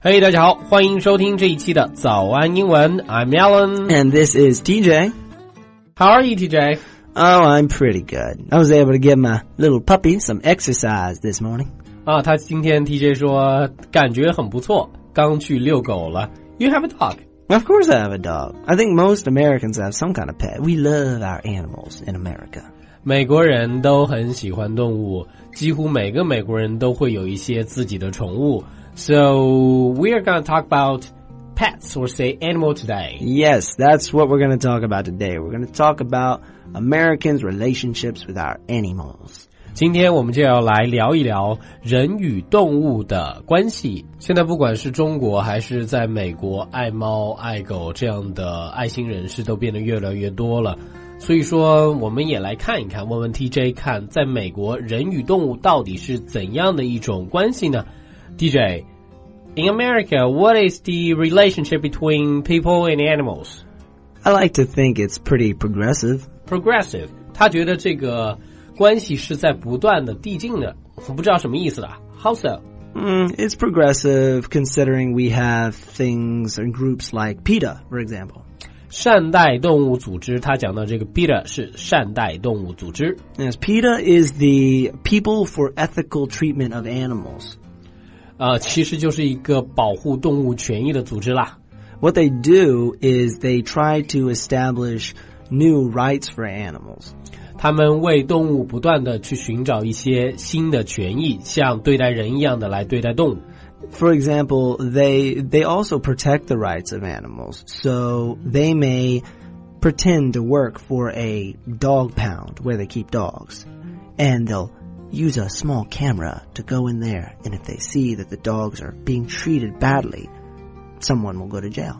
嘿、大家好，欢迎收听这一期的早安英文。I'm Alan. And this is TJ. How are you, TJ? Oh, I'm pretty good. I was able to give my little puppy some exercise this morning. 他今天 TJ 说感觉很不错，刚去遛狗了。You have a dog? Of course I have a dog. I think most Americans have some kind of pet. We love our animals in America. 美国人都很喜欢动物，几乎每个美国人都会有一些自己的宠物。So we are going to talk about pets or say animal today. Yes, that's what we're going to talk about today. We're going to talk about Americans' relationships with our animals. 今天我们就要来聊一聊人与动物的关系。现在不管是中国还是在美国，爱猫爱狗这样的爱心人士都变得越来越多了。所以说我们也来看一看，问问 TJ 看在美国人与动物到底是怎样的一种关系呢？ TJ, in America, what is the relationship between people and animals? I like to think it's pretty progressive. Progressive. 他觉得这个关系是在不断的递进的，我不知道什么意思啦。How so? It's progressive considering we have things and groups like PETA, for example. 善待动物组织，他讲到这个 PETA 是善待动物组织。 Yes, PETA is the People for Ethical Treatment of Animals. 其实就是一个保护动物权益的组织啦。 What they do is they try to establish new rights for animals. 他们为动物不断的去寻找一些新的权益，像对待人一样的来对待动物。 For example, they also protect the rights of animals. So they may pretend to work for a dog pound where they keep dogs. And they'll use a small camera to go in there. And if they see that the dogs are being treated badly, someone will go to jail.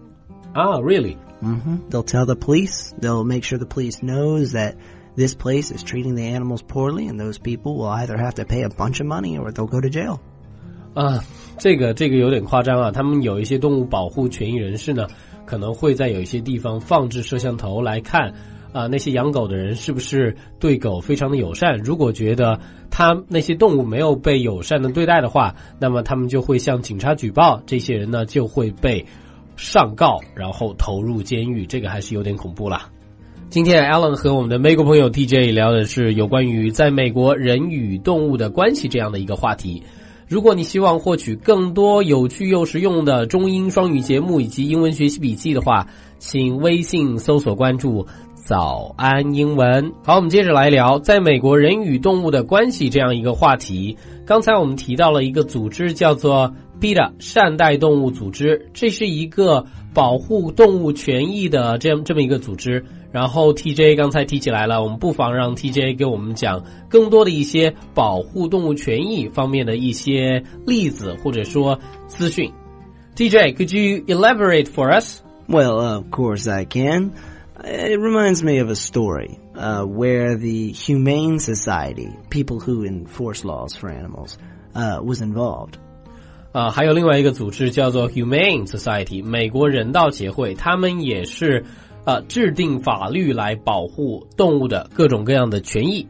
Really? They'll tell the police. They'll make sure the police knows that this place is treating the animals poorly, and those people will either have to pay a bunch of money or they'll go to jail. 这个有点夸张啊。他们有一些动物保护权益人士呢，可能会在有一些地方放置摄像头来看那些养狗的人是不是对狗非常的友善。如果觉得那些动物没有被友善的对待的话，那么他们就会向警察举报，这些人呢就会被上告，然后投入监狱。这个还是有点恐怖啦。今天 Alan 和我们的美国朋友 TJ 聊的是有关于在美国人与动物的关系这样的一个话题。如果你希望获取更多有趣又实用的中英双语节目以及英文学习笔记的话，请微信搜索关注早安英文。好，我们接着来聊在美国人与动物的关系这样一个话题。刚才我们提到了一个组织叫做 PETA 善待动物组织，这是一个保护动物权益的这么一个组织。然后 TJ 刚才提起来了，我们不妨让 TJ 给我们讲更多的一些保护动物权益方面的一些例子或者说资讯。TJ, could you elaborate for us? Well, of course I can. It reminds me of a story where the Humane Society, people who enforce laws for animals, was involved. 还有另外一个组织叫做 Humane Society, 美国人道协会，他们也是制定法律来保护动物的各种各样的权益。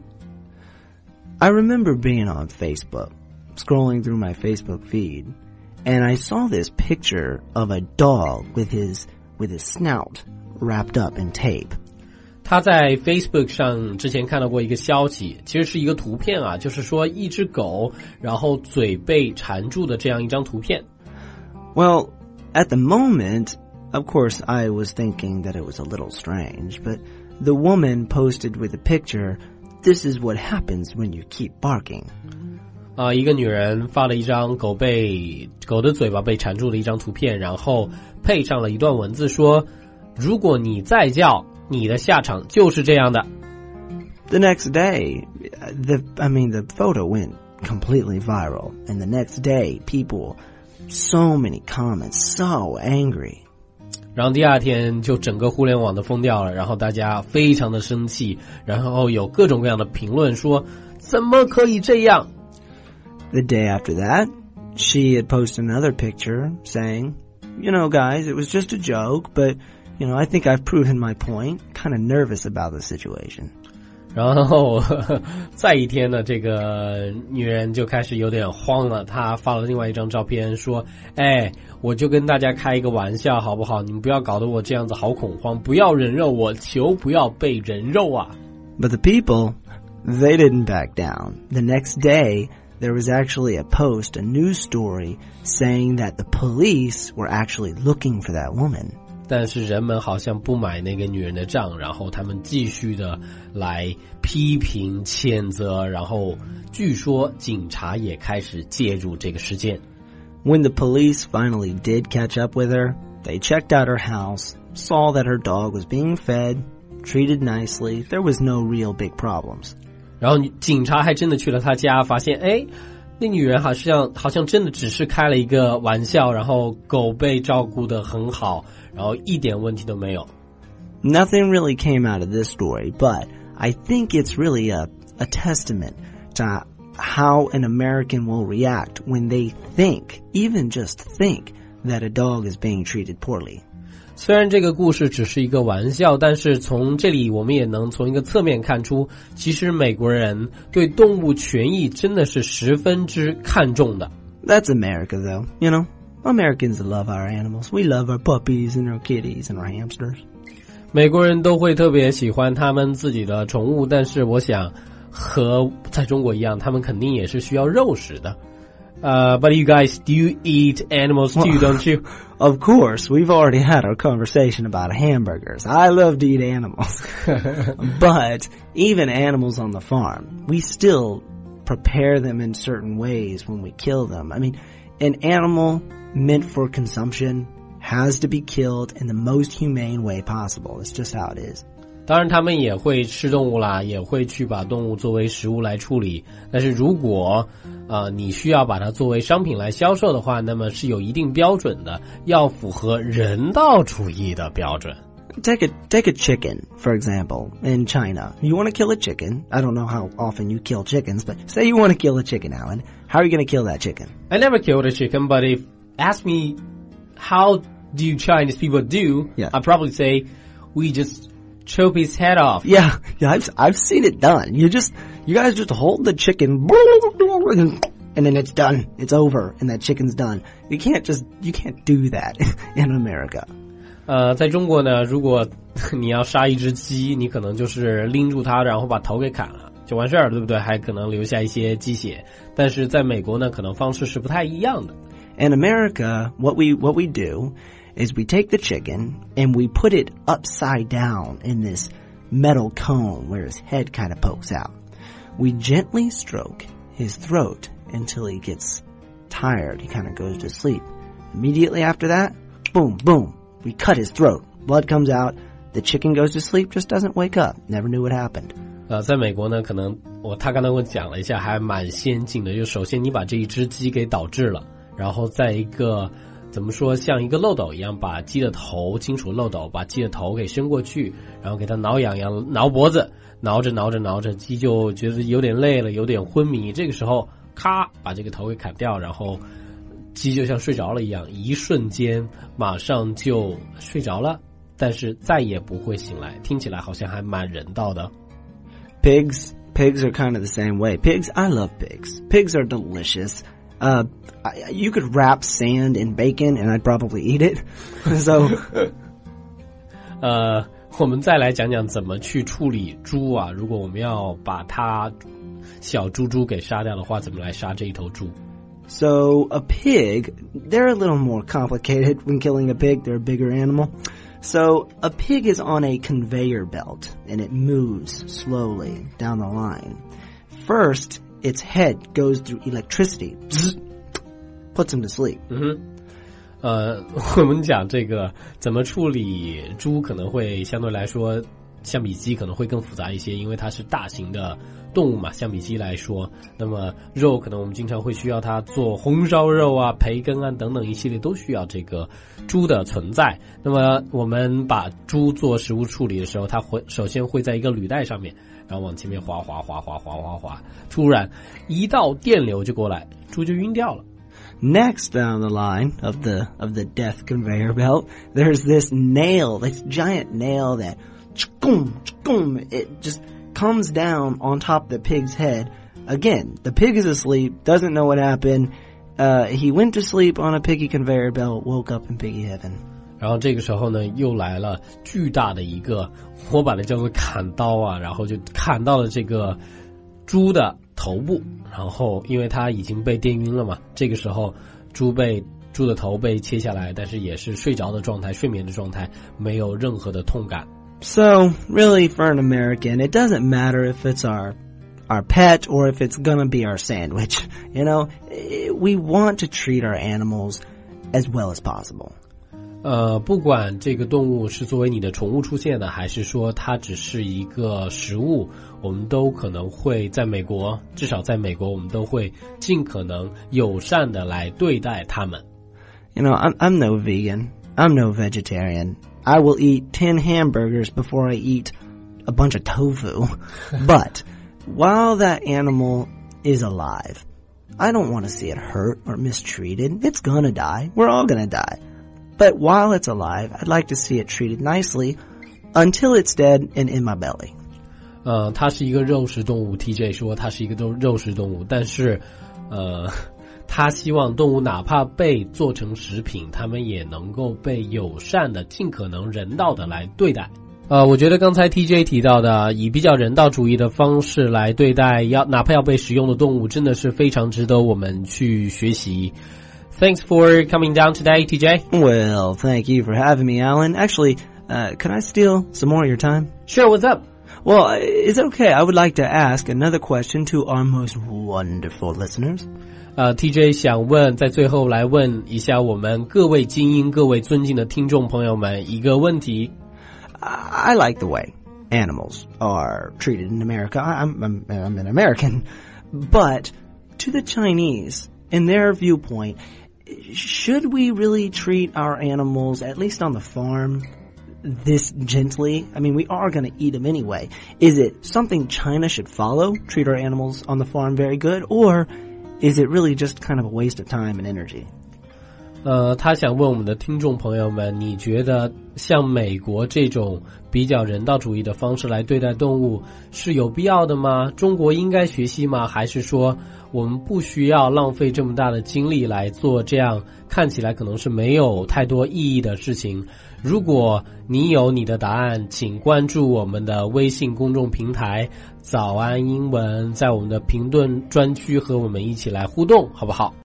I remember being on Facebook, scrolling through my Facebook feed, and I saw this picture of a dog with his snout wrapped up in tape. 他在 Facebook 上之前看到过一个消息，其实是一个图片啊，就是说一只狗然后嘴被缠住的这样一张图片。 Well, at the moment, of course, I was thinking that it was a little strange, but the woman posted with a picture, "This is what happens when you keep barking." 一个女人发了一张狗的嘴巴被缠住的一张图片，然后配上了一段文字说，如果你再叫，你的下场就是这样的。 The next day, the photo went completely viral, and the next day, so many comments, so angry. 然后第二天就整个互联网都封掉了，然后大家非常的生气，然后有各种各样的评论说，怎么可以这样？ The day after that, she had posted another picture saying, "You know, guys, it was just a joke, but, I think I've proven my point. Kind of nervous about the situation." 然后再一天呢，这个女人就开始有点慌了，她发了另外一张照片说，我就跟大家开一个玩笑好不好，你们不要搞得我这样子好恐慌，不要人肉我，求不要被人肉啊。 But the people, they didn't back down. The next day, there was actually a post, a news story, saying that the police were actually looking for that woman. 但是人们好像不买那个女人的账，然后他们继续的来批评谴责，然后据说警察也开始介入这个事件。 When the police finally did catch up with her, they checked out her house, saw that her dog was being fed, treated nicely, there was no real big problems. 然后警察还真的去了她家，发现那女人好像真的只是开了一个玩笑，然后狗被照顾得很好，然后一点问题都没有。 Nothing really came out of this story, but I think it's really a testament to how an American will react when they think, even just think, that a dog is being treated poorly. 虽然这个故事只是一个玩笑，但是从这里我们也能从一个侧面看出，其实美国人对动物权益真的是十分之看重的。 That's America, though. You know, Americans love our animals. We love our puppies and our kitties and our hamsters. 美国人都会特别喜欢他们自己的宠物，但是我想和在中国一样，他们肯定也是需要肉食的。But you guys do eat animals too, don't you? Of course, we've already had our conversation about hamburgers. I love to eat animals. But even animals on the farm, we still prepare them in certain ways when we kill them. I mean, an animal meant for consumption has to be killed in the most humane way possible. It's just how it is. 当然他们也会吃动物啦，也会去把动物作为食物来处理，但是如果你需要把它作为商品来销售的话，那么是有一定标准的，要符合人道主义的标准。 Take a chicken, for example, in China. You want to kill a chicken. I don't know how often you kill chickens, but say you want to kill a chicken, Alan. How are you going to kill that chicken? I never killed a chicken, but if ask me how do Chinese people do, Yeah. I'd probably say we just chop his head off. Yeah, I've seen it done. You guys just hold the chicken, and then it's done. It's over, and that chicken's done. You can't do that in America. 在中国呢，如果你要杀一只鸡，你可能就是拎住它，然后把头给砍了，就完事儿了，对不对？还可能留下一些鸡血。但是在美国呢，可能方式是不太一样的。 In America, what we do is we take the chicken and we put it upside down in this metal cone where his head kind of pokes out. We gently stroke his throat until he gets tired. He kind of goes to sleep. Immediately after that, boom, boom, we cut his throat. Blood comes out. The chicken goes to sleep, just doesn't wake up. Never knew what happened. 在美国呢，可能他刚才我讲了一下，还蛮先进的。就首先你把这一只鸡给导致了，然后在一个怎么说，像一个漏斗一样，把鸡的头，金属漏斗，把鸡的头给伸过去，然后给它挠痒痒，挠脖子，挠着，鸡就觉得有点累了，有点昏迷。这个时候，咔，把这个头给砍掉，然后鸡就像睡着了一样，一瞬间马上就睡着了，但是再也不会醒来。听起来好像还蛮人道的。 Pigs are kind of the same way. I love pigs. Pigs are delicious. You could wrap sand in bacon and I'd probably eat it. So, 我们再来讲讲怎么去处理猪啊。如果我们要把它小猪给杀掉的话，怎么来杀这一头猪？ So a pig, they're a little more complicated when killing a pig. They're a bigger animal. So a pig is on a conveyor belt and it moves slowly down the line. First, its head goes through electricity, puts him to sleep. 我们讲这个怎么处理猪可能会相对来说相比鸡可能会更复杂一些，因为它是大型的动物嘛，相比鸡来说，那么肉可能我们经常会需要它做红烧肉啊、培根啊等等一系列都需要这个猪的存在。那么我们把猪做食物处理的时候，它首先会在一个履带上面，然后往前面滑，突然一道电流就过来，猪就晕掉了。 Next down the line of the death conveyor belt, there's this nail, this giant nail that it just comes down on top of the pig's head. Again, the pig is asleep, doesn't know what happened. He went to sleep on a piggy conveyor belt, woke up in piggy heaven. 然后这个时候呢，又来了巨大的一个，我把它叫做砍刀啊，然后就砍到了这个猪的头部，然后因为它已经被电晕了嘛，这个时候猪的头被切下来，但是也是睡着的状态，睡眠的状态，没有任何的痛感。 So, really, for an American, it doesn't matter if it's our pet or if it's gonna be our sandwich. You know, we want to treat our animals as well as possible. 不管这个动物是作为你的宠物出现的，还是说它只是一个食物，我们都可能会在美国，至少在美国，我们都会尽可能友善的来对待它们。 You know, I'm no vegan. I'm no vegetarian. I will eat 10 hamburgers before I eat a bunch of tofu. But while that animal is alive, I don't want to see it hurt or mistreated. It's gonna die. We're all gonna die. But while it's alive, I'd like to see it treated nicely until it's dead and in my belly. 它是一个肉食动物 ，TJ 说它是一个肉食动物，但是他希望动物哪怕被做成食品，他们也能够被友善的、尽可能人道的来对待。我觉得刚才 TJ 提到的以比较人道主义的方式来对待哪怕要被食用的动物，真的是非常值得我们去学习。Thanks for coming down today, TJ. Well, thank you for having me, Alan. Actually, can I steal some more of your time? Sure, what's up? Well, it's okay. I would like to ask another question to our most wonderful listeners. TJ 想问，在最后来问一下我们各位精英、各位尊敬的听众朋友们一个问题。 I like the way animals are treated in America. I'm an American. But to the Chinese, in their viewpoint, should we really treat our animals, at least on the farm, this gently? I mean, we are going to eat them anyway. Is it something China should follow? Treat our animals on the farm very good? Or is it really just kind of a waste of time and energy? 他想问我们的听众朋友们，你觉得像美国这种比较人道主义的方式来对待动物是有必要的吗？中国应该学习吗？还是说我们不需要浪费这么大的精力来做这样看起来可能是没有太多意义的事情？如果你有你的答案，请关注我们的微信公众平台早安英文，在我们的评论专区和我们一起来互动，好不好？